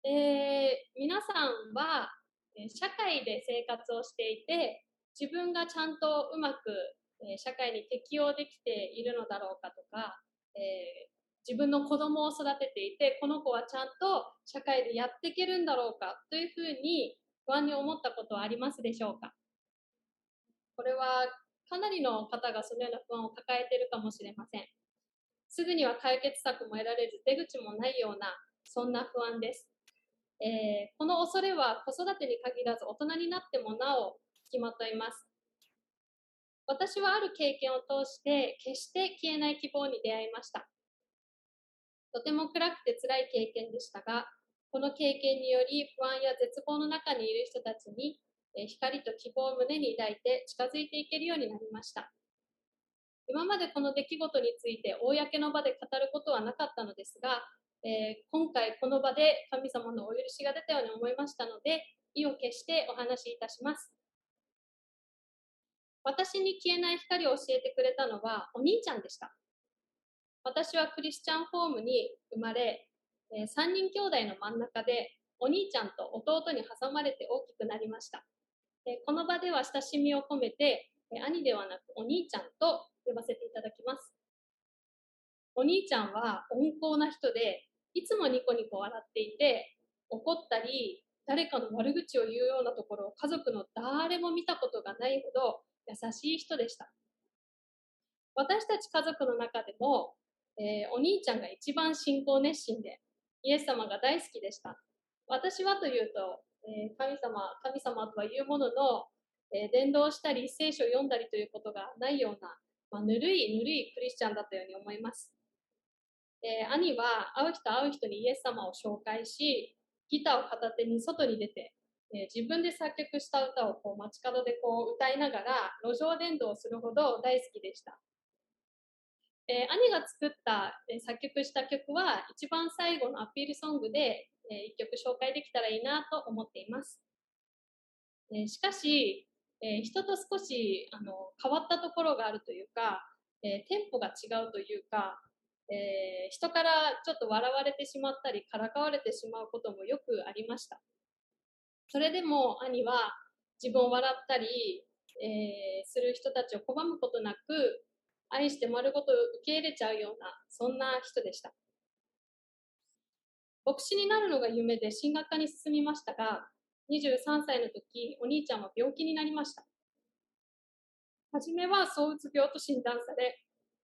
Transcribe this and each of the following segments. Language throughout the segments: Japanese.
皆さんは社会で生活をしていて、自分がちゃんとうまく社会に適応できているのだろうかとか、自分の子供を育てていて、この子はちゃんと社会でやっていけるんだろうかというふうに不安に思ったことはありますでしょうか。これはかなりの方がそのような不安を抱えているかもしれません。すぐには解決策も得られず、出口もないような、そんな不安です。この恐れは子育てに限らず大人になってもなお付きまといます。私はある経験を通して決して消えない希望に出会いました。とても暗くて辛い経験でしたが、この経験により不安や絶望の中にいる人たちに光と希望を胸に抱いて近づいていけるようになりました。今までこの出来事について公の場で語ることはなかったのですが、今回この場で神様のお許しが出たように思いましたので、意を決してお話しいたします。私に消えない光を教えてくれたのはお兄ちゃんでした。私はクリスチャンホームに生まれ、3人兄弟の真ん中でお兄ちゃんと弟に挟まれて大きくなりました。この場では親しみを込めて兄ではなくお兄ちゃんと呼ばせていただきます。お兄ちゃんは温厚な人で、いつもニコニコ笑っていて、怒ったり、誰かの悪口を言うようなところを家族の誰も見たことがないほど優しい人でした。私たち家族の中でも、お兄ちゃんが一番信仰熱心で、イエス様が大好きでした。私はというと、神様とは言うものの、伝道したり聖書を読んだりということがないような、ぬるいクリスチャンだったように思います。兄は会う人にイエス様を紹介し、ギターを片手に外に出て、自分で作曲した歌を街角で歌いながら路上伝道をするほど大好きでした。兄が作った、作曲した曲は一番最後のアピールソングで、一曲紹介できたらいいなと思っています。しかし、人と少し変わったところがあるというか、テンポが違うというか、人からちょっと笑われてしまったりからかわれてしまうこともよくありました。それでも兄は自分を笑ったり、する人たちを拒むことなく愛して丸ごと受け入れちゃうような、そんな人でした。牧師になるのが夢で神学科に進みましたが、23歳の時お兄ちゃんは病気になりました。初めは躁うつ病と診断され、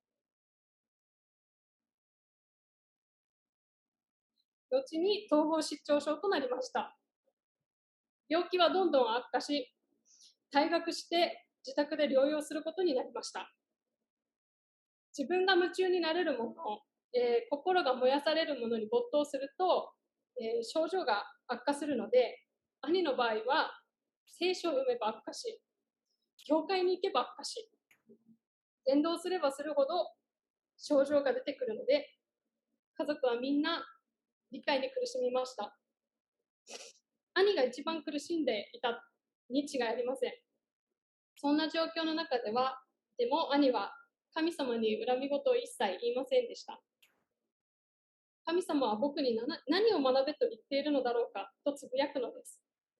後に統合失調症となりました。病気はどんどん悪化し、退学して自宅で療養することになりました。自分が夢中になれるもの、心が燃やされるものに没頭すると、症状が悪化するので、兄の場合は聖書を読めば悪化し、教会に行けば悪化し、伝道すればするほど症状が出てくるので、家族はみんな理解に苦しみました。兄が一番苦しんでいたに違いありません。そんな状況の中でも兄は神様に恨み事を一切言いませんでした。神様は僕に何を学べと言っているのだろうかとつぶやくのです。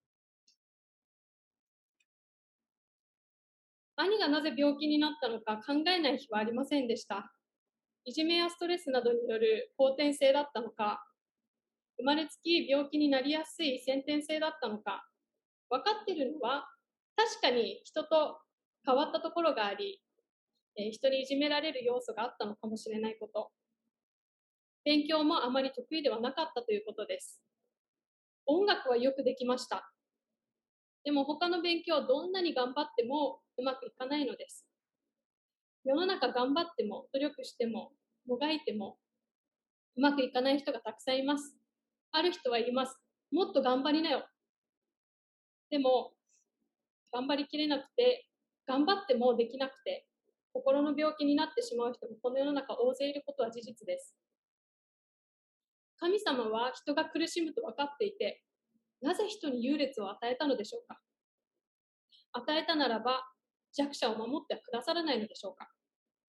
兄がなぜ病気になったのか考えない日はありませんでした。いじめやストレスなどによる後天性だったのか、生まれつき病気になりやすい先天性だったのか、分かっているのは確かに人と変わったところがあり、人にいじめられる要素があったのかもしれないこと、勉強もあまり得意ではなかったということです。音楽はよくできました。でも他の勉強はどんなに頑張ってもうまくいかないのです。世の中頑張っても努力してももがいてもうまくいかない人がたくさんいます。ある人は言います。もっと頑張りなよ。でも頑張りきれなくて、頑張ってもできなくて、心の病気になってしまう人もこの世の中大勢いることは事実です。神様は人が苦しむと分かっていて、なぜ人に優劣を与えたのでしょうか。与えたならば弱者を守ってはくださらないのでしょうか。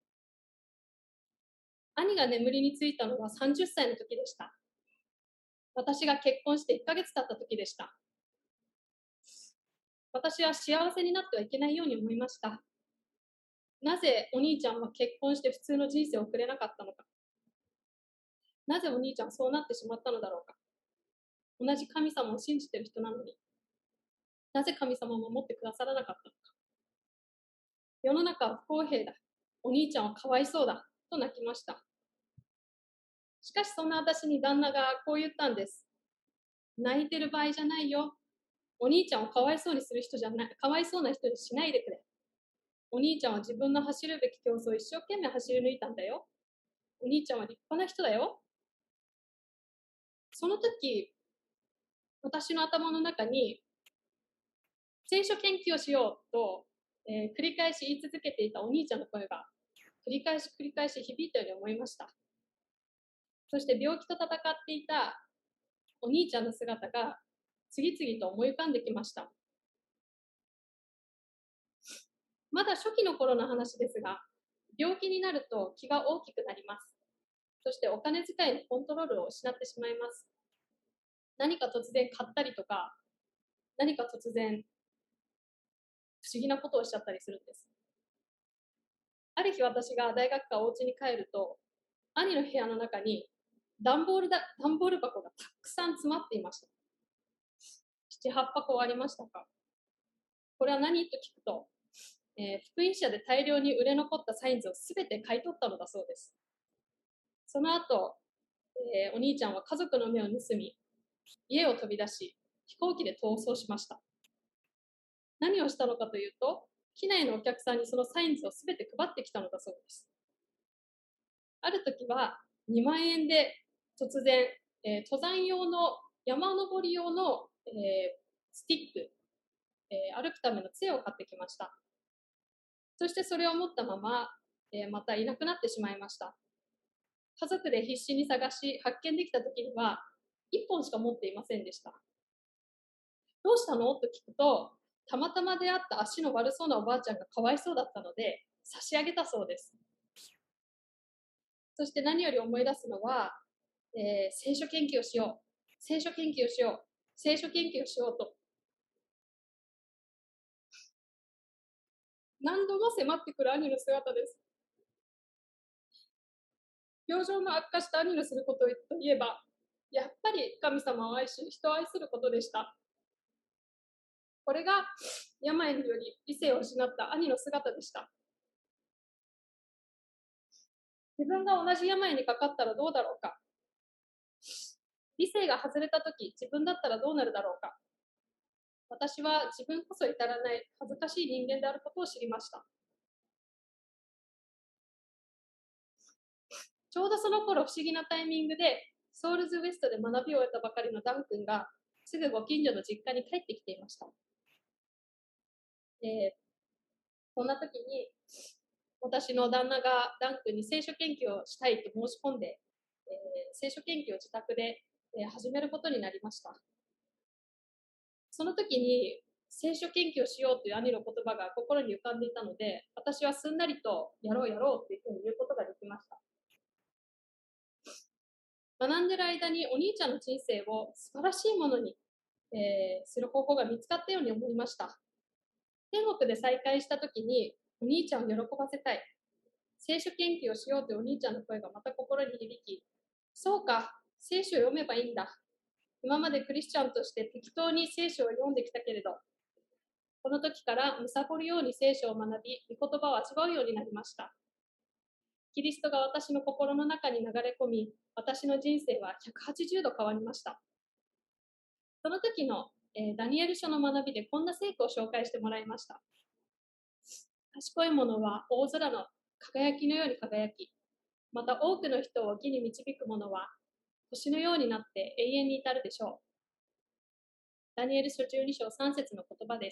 兄が眠りについたのは30歳の時でした。 私が結婚して1ヶ月経った時でした。私は幸せになってはいけないように思いました。なぜお兄ちゃんは結婚して普通の人生を送れなかったのか。なぜお兄ちゃんはそうなってしまったのだろうか。同じ神様を信じている人なのに、なぜ神様を守ってくださらなかったのか。世の中は不公平だ。お兄ちゃんはかわいそうだ。と泣きました。しかしそんな私に旦那がこう言ったんです。泣いてる場合じゃないよ。お兄ちゃんをかわいそうにする人じゃない、かわいそうな人にしないでくれ。お兄ちゃんは自分の走るべき競争を一生懸命走り抜いたんだよ。お兄ちゃんは立派な人だよ。その時、私の頭の中に聖書研究をしようと、繰り返し言い続けていたお兄ちゃんの声が繰り返し響いたように思いました。そして病気と戦っていたお兄ちゃんの姿が次々と思い浮かんできました。まだ初期の頃の話ですが、病気になると気が大きくなります。そしてお金遣いのコントロールを失ってしまいます。何か突然買ったりとか、何か突然不思議なことをしちゃったりするんです。ある日私が大学からお家に帰ると、兄の部屋の中に段ボール箱がたくさん詰まっていました。7、8箱ありましたか。これは何と聞くと、福音社で大量に売れ残ったサインズをすべて買い取ったのだそうです。その後、お兄ちゃんは家族の目を盗み、家を飛び出し、飛行機で逃走しました。何をしたのかというと、機内のお客さんにそのサインズをすべて配ってきたのだそうです。ある時は2万円で突然、登山用の山登り用の、スティック、歩くための杖を買ってきました。そしてそれを持ったまま、またいなくなってしまいました。家族で必死に探し発見できた時には1本しか持っていませんでした。どうしたのと聞くと、たまたま出会った足の悪そうなおばあちゃんがかわいそうだったので差し上げたそうです。そして何より思い出すのは、聖書研究をしよう、聖書研究をしよう、聖書研究をしようと何度も迫ってくる兄の姿です。病状の悪化した兄のすることといえば、やっぱり神様を愛し、人を愛することでした。これが病により理性を失った兄の姿でした。自分が同じ病にかかったらどうだろうか。理性が外れたとき、自分だったらどうなるだろうか。私は自分こそ至らない恥ずかしい人間であることを知りました。ちょうどその頃、不思議なタイミングで、ソウルズウェストで学びを終えたばかりのダン君が、すぐご近所の実家に帰ってきていました。こんな時に、私の旦那がダン君に聖書研究をしたいと申し込んで、聖書研究を自宅で、始めることになりました。その時に聖書研究をしようという兄の言葉が心に浮かんでいたので、私はすんなりとやろうやろうというふうに言うことができました。学んでいる間にお兄ちゃんの人生を素晴らしいものに、する方法が見つかったように思いました。天国で再会した時にお兄ちゃんを喜ばせたい。聖書研究をしようというお兄ちゃんの声がまた心に響き、そうか、聖書を読めばいいんだ。今までクリスチャンとして適当に聖書を読んできたけれど、この時からむさぼるように聖書を学び、御言葉を味わうようになりました。キリストが私の心の中に流れ込み、私の人生は180度変わりました。その時の、ダニエル書の学びでこんな聖句を紹介してもらいました。賢い者は大空の輝きのように輝き、また多くの人を義に導く者は星のようになって永遠に至るでしょう。ダニエル書12章3節の言葉です。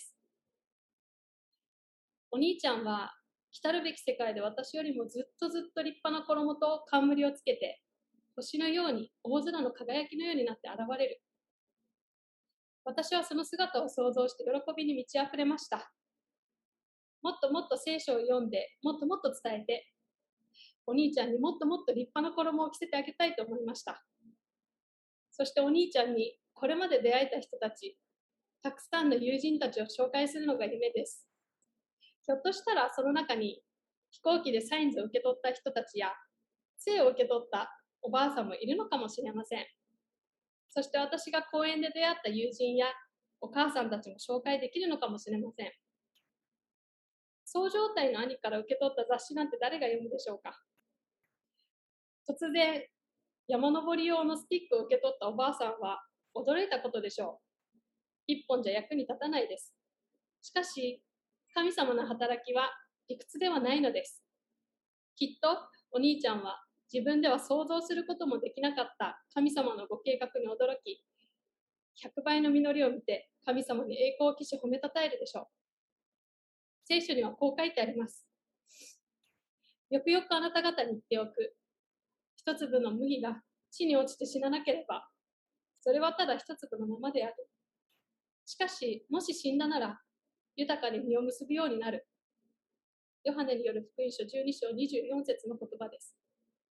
お兄ちゃんは来るべき世界で私よりもずっと立派な衣と冠をつけて、星のように大空の輝きのようになって現れる。私はその姿を想像して喜びに満ち溢れました。もっともっと聖書を読んで、もっともっと伝えて、お兄ちゃんにもっともっと立派な衣を着せてあげたいと思いました。 そしてお兄ちゃんにこれまで出会えた人たち、たくさんの友人たちを紹介するのが夢です。ひょっとしたらその中に飛行機でサインズを受け取った人たちや杖を受け取ったおばあさんもいるのかもしれません。そして私が公園で出会った友人やお母さんたちも紹介できるのかもしれません。そう状態の兄から受け取った雑誌なんて誰が読むでしょうか。突然、山登り用のスティックを受け取ったおばあさんは驚いたことでしょう。一本じゃ役に立たないです。しかし、神様の働きは理屈ではないのです。きっとお兄ちゃんは自分では想像することもできなかった神様のご計画に驚き、100倍の実りを見て神様に栄光を期し褒めたたえるでしょう。聖書にはこう書いてあります。よくよくあなた方に言っておく。一粒の麦が地に落ちて死ななければ、それはただ一粒のままである。しかし、もし死んだなら、豊かに実を結ぶようになる。ヨハネによる福音書12章24節の言葉です。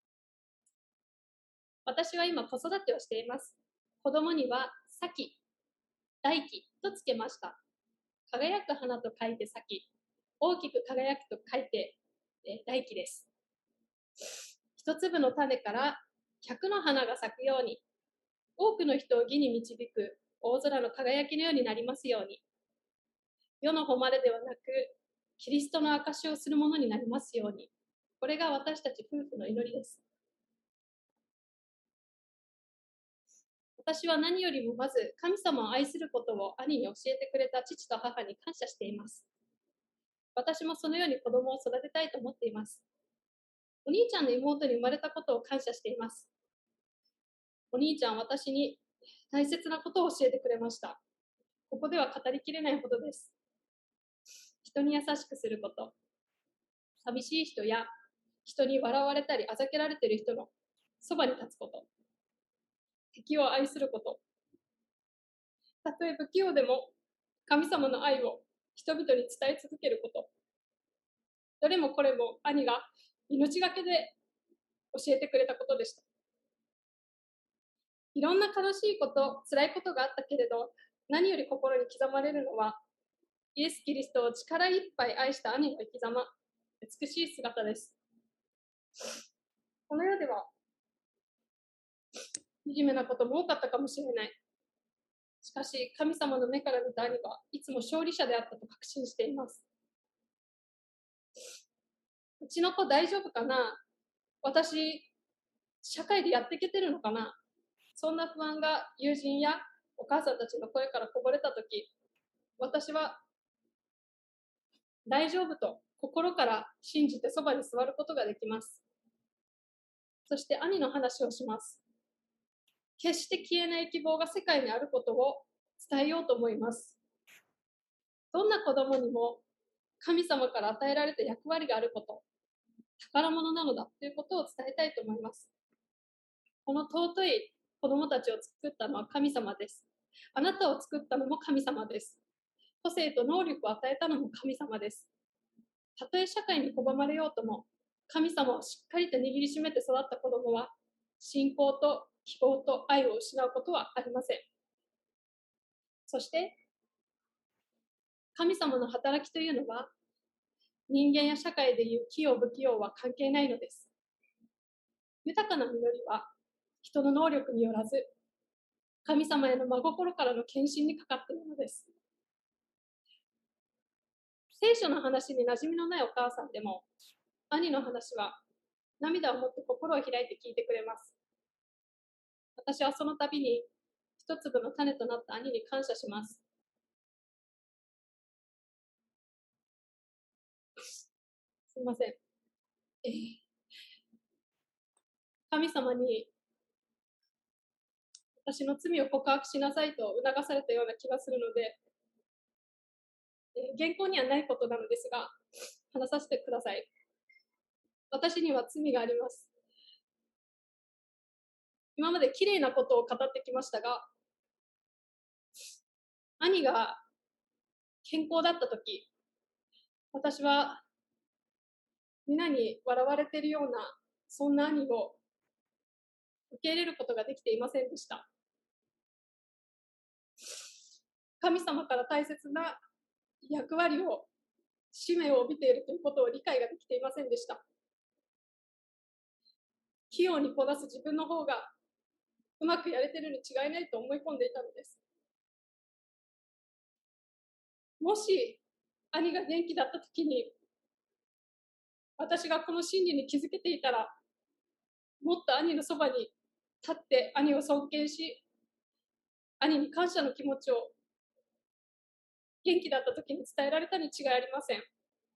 私は今子育てをしています。子供には咲、大気とつけました。輝く花と書いて咲、大きく輝くと書いて大気です。一粒の種から100の花が咲くように、多くの人を義に導く大空の輝きのようになりますように。世の誉れではなく、キリストの証しをするものになりますように。これが私たち夫婦の祈りです。私は何よりもまず神様を愛することを兄に教えてくれた父と母に感謝しています。私もそのように子供を育てたいと思っています。お兄ちゃんの妹に生まれたことを感謝しています。お兄ちゃんは私に大切なことを教えてくれました。ここでは語りきれないほどです。人に優しくすること、寂しい人や人に笑われたりあざけられている人のそばに立つこと、敵を愛すること、たとえ不器用でも神様の愛を人々に伝え続けること、どれもこれも兄が命がけで教えてくれたことでした。いろんな悲しいこと、辛いことがあったけれど、何より心に刻まれるのは、イエス・キリストを力いっぱい愛した兄の生き様、美しい姿です。この世では、惨めなことも多かったかもしれない。しかし、神様の目から見た兄はいつも勝利者であったと確信しています。うちの子大丈夫かな？私、社会でやっていけてるのかな？そんな不安が友人やお母さんたちの声からこぼれたとき、私は大丈夫と心から信じてそばに座ることができます。そして兄の話をします。決して消えない希望が世界にあることを伝えようと思います。どんな子供にも神様から与えられた役割があること、宝物なのだということを伝えたいと思います。この尊い子供たちを作ったのは神様です。あなたを作ったのも神様です。個性と能力を与えたのも神様です。たとえ社会に拒まれようとも、神様をしっかりと握りしめて育った子供は、信仰と希望と愛を失うことはありません。そして、神様の働きというのは、人間や社会でいう器用不器用は関係ないのです。豊かな実りは、人の能力によらず、神様への真心からの献身にかかっているのです。聖書の話に馴染みのないお母さんでも、兄の話は涙を持って心を開いて聞いてくれます。私はその度に一粒の種となった兄に感謝します。すいません。神様に私の罪を告白しなさいと促されたような気がするので、原稿にはないことなのですが、話させてください。私には罪があります。今まで綺麗なことを語ってきましたが、兄が健康だったとき、私は皆に笑われているような、そんな兄を受け入れることができていませんでした。 神様から大切な役割を、使命を帯びているということを理解ができていませんでした。器用にこなす自分の方がうまくやれてるに違いないと思い込んでいたのです。もし兄が元気だった時に私がこの真理に気づけていたら、もっと兄のそばに立って兄を尊敬し、兄に感謝の気持ちを元気だった時に伝えられたに違いありません。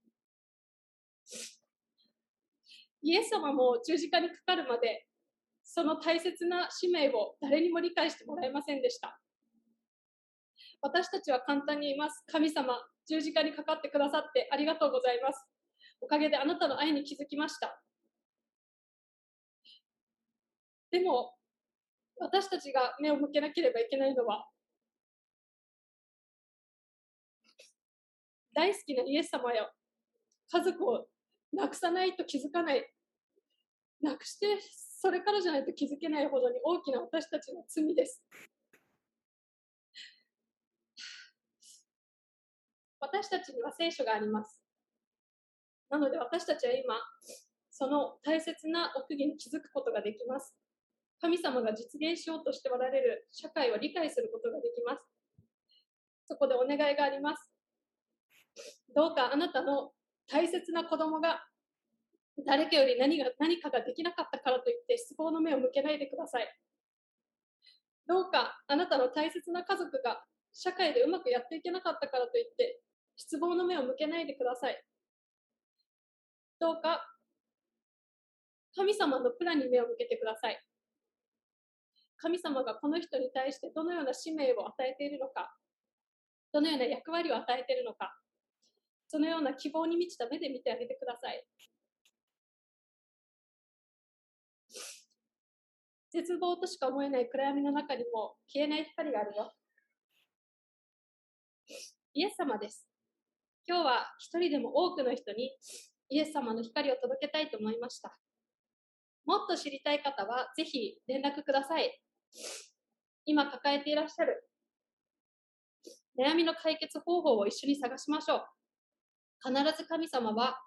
イエス様も十字架にかかるまで、その大切な使命を誰にも理解してもらえませんでした。私たちは簡単に言います。神様、十字架にかかってくださってありがとうございます。おかげであなたの愛に気づきました。でも、私たちが目を向けなければいけないのは、大好きなイエス様よ、家族をなくさないと気づかない、なくしてそれからじゃないと気づけないほどに大きな私たちの罪です。私たちには聖書があります。なので私たちは今、その大切な奥義に気づくことができます。神様が実現しようとしておられる社会を理解することができます。そこでお願いがあります。どうかあなたの大切な子供が誰かより何かができなかったからといって失望の目を向けないでください。どうかあなたの大切な家族が社会でうまくやっていけなかったからといって失望の目を向けないでください。どうか神様のプランに目を向けてください。神様がこの人に対してどのような使命を与えているのか、どのような役割を与えているのか、そのような希望に満ちた目で見てあげてください。絶望としか思えない暗闇の中にも消えない光があるよ。イエス様です。今日は一人でも多くの人にイエス様の光を届けたいと思いました。もっと知りたい方はぜひ連絡ください。今抱えていらっしゃる悩みの解決方法を一緒に探しましょう。必ず神様は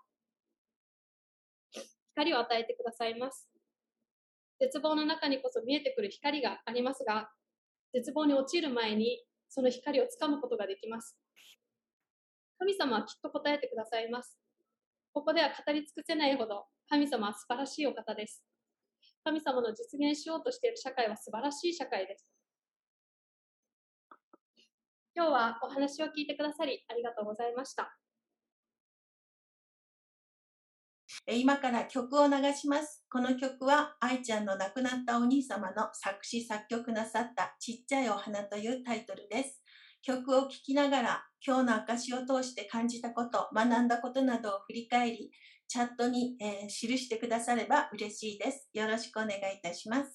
光を与えてくださいます。絶望の中にこそ見えてくる光がありますが、絶望に陥る前にその光をつかむことができます。神様はきっと答えてくださいます。ここでは語り尽くせないほど神様は素晴らしいお方です。神様の実現しようとしている社会は素晴らしい社会です。今日はお話を聞いてくださりありがとうございました。 今から曲を流します。この曲は愛ちゃんの亡くなったお兄様の作詞作曲なさったちっちゃいお花というタイトルです。曲を聴きながら今日の証を通して感じたこと、学んだことなどを振り返り、チャットに、記してくだされば嬉しいです。よろしくお願いいたします。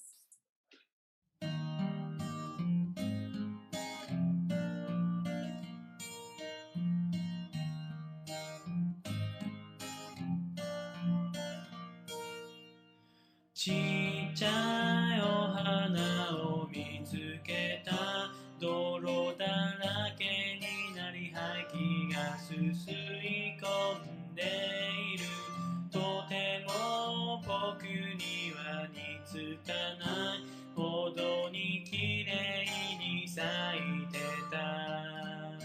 ちっちゃいお花を見つけた、泥だらけになり排気がすすい込んでいる。とても僕には似つかないほどにきれいに咲いてた。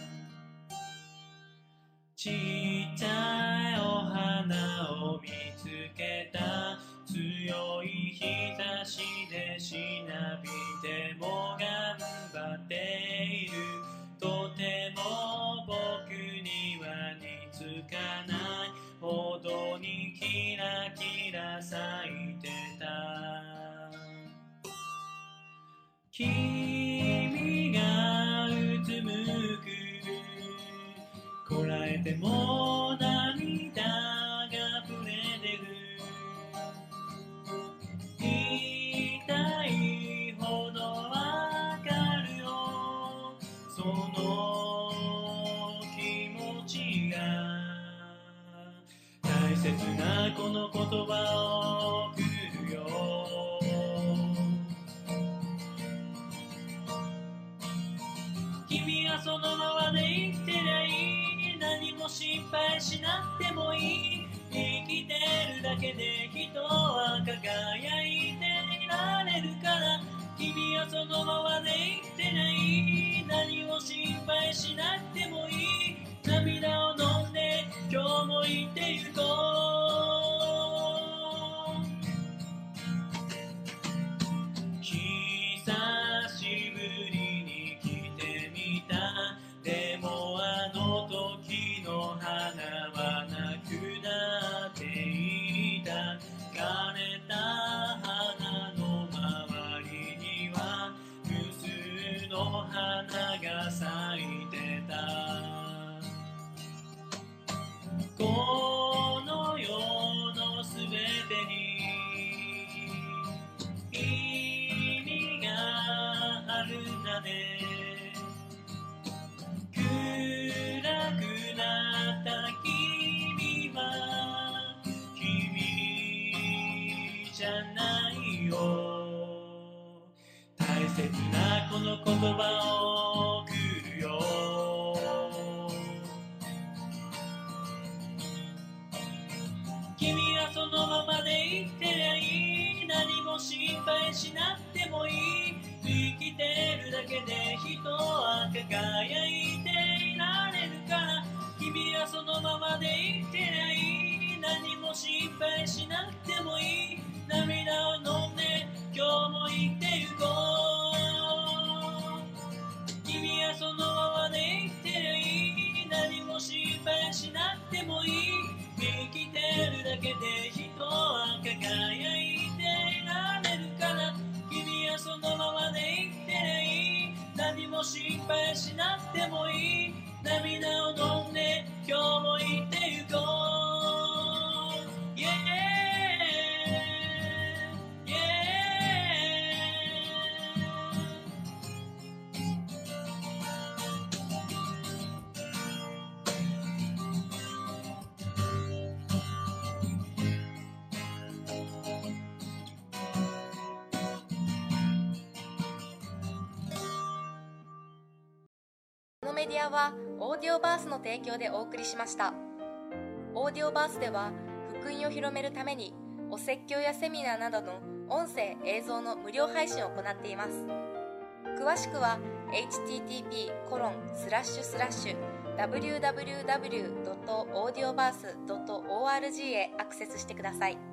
ちっちゃいお花を見つけた、強い日差しでしなびても頑張っている。とても僕には似つかないほどにキラキラ咲いてた。君がうつむく、こらえても涙が溢れ出る。痛いほどわかるよ、その気持ちが。大切なこの言葉を送るよ。 君はそのままで生きてりゃいい、何も心配しなくてもいい、生きてるだけで人は輝いていられるから、君はそのままで生きてりゃいい、何も心配しなくてもいい、涙を飲んで今日も生きてゆこう。久しぶりに来てみた、でもあの時の花はなくなっていた、枯れた花の周りには無数の花が咲いてた。この世のすべてに意味があるんだね。暗くなった君は君じゃないよ。大切なこの言葉を送るよ。君はそのままで生きてりゃいい、何も心配しなくてもいい、生きてるだけで人は輝いていられるから、君はそのままで生きてりゃいい、何も心配しなくてもいい、涙を飲んで今日も生きてゆこう。君はそのままで生きてりゃいい、何も心配しなくてもいい、生きてるだけで人は輝いていられるから、君はそのままで生きてりゃいい、何も心配しなくてもいい、涙を飲んで今日も生きてゆこう。Yeah, yeah. このメディアはオーディオバースの提供でお送りしました。オーディオバースでは福音を広めるためにお説教やセミナーなどの音声・映像の無料配信を行っています。詳しくは http://www.audioverse.org へアクセスしてください。